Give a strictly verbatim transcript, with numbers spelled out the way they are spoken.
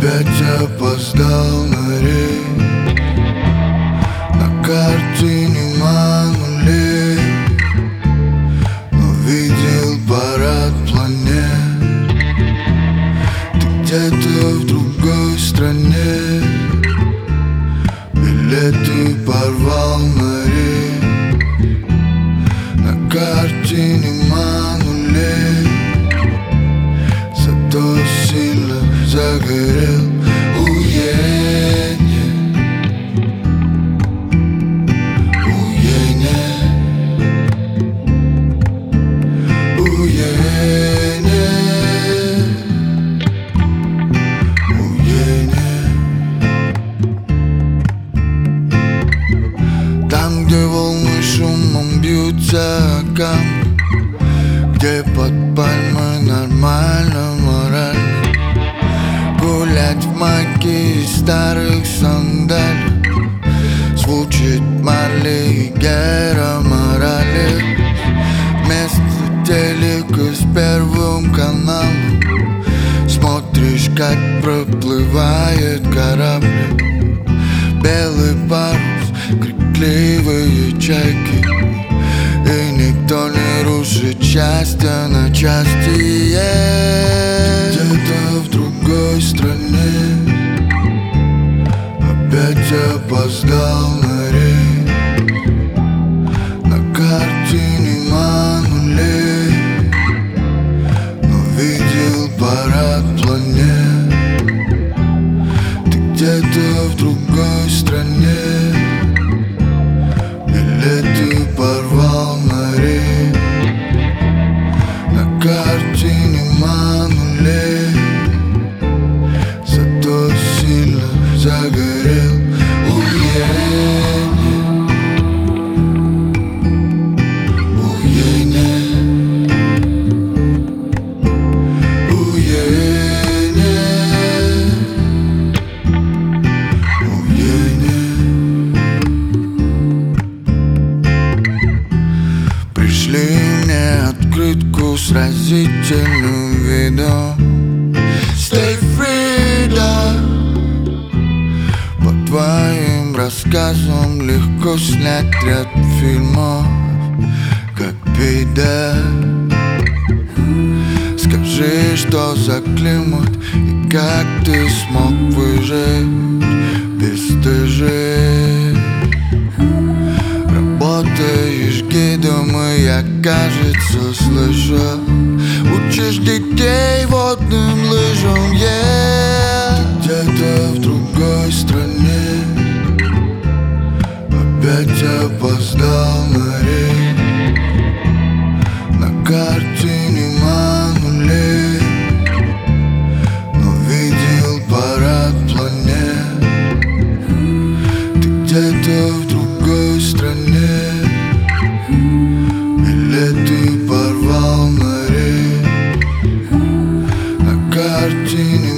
Опять опоздал на рейс. На карте нема нулей, но видел парад планет. Ты где-то в другой стране. Билеты порвал на рейс. На карте нема нулей, зато сильно загорел уединение. Там, где волны шумом бьются о камни, где под пальмой нормально, морально гулять в майке и старых сандалиях. Звучит Марли и Гера Моралес. Вместо телека с Первым каналом смотришь, как проплывает корабль. Белый парус, крикливые чайки, и никто не рушит счастье на части. Где-то в другой стране. Опять опоздал на рейс. На карте нема нулей, но видел парад планет. Ты где-то в другой стране. Билеты порвал на рейс. На карте нема нулей, зато сильно загорел уединение. Уединение. Уединение. Пришли мне открытку с разительным видом. Stay free, да. По твоим рассказам легко снять ряд фильмов, как беда. Скажи, что за климат и как ты смог выжить без стыжей. Работаешь гидом, и я, кажется, слышал, учишь детей водным лыжам, yeah. Где-то в другой стране. Опять опоздал на рейс. На карте нема нулей, но видел парад планет. Ты где-то в другой стране. Билеты порвал на рейс. На карте